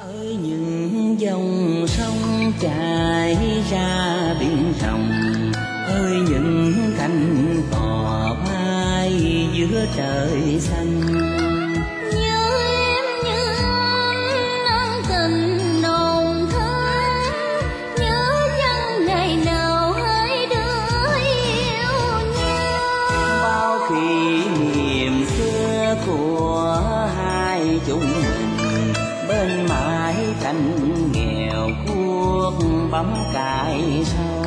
Ơi những dòng sông chảy ra biển rộng, ơi những cánh cò bay giữa trời xanh. Nhớ em như ân tình nồng thắm, nhớ dân ngày nào hai đứa yêu nhau. Bao kỷ niệm xưa của hai chúng mình, bên mái tranh nghèo cuốc bấm cài sâu.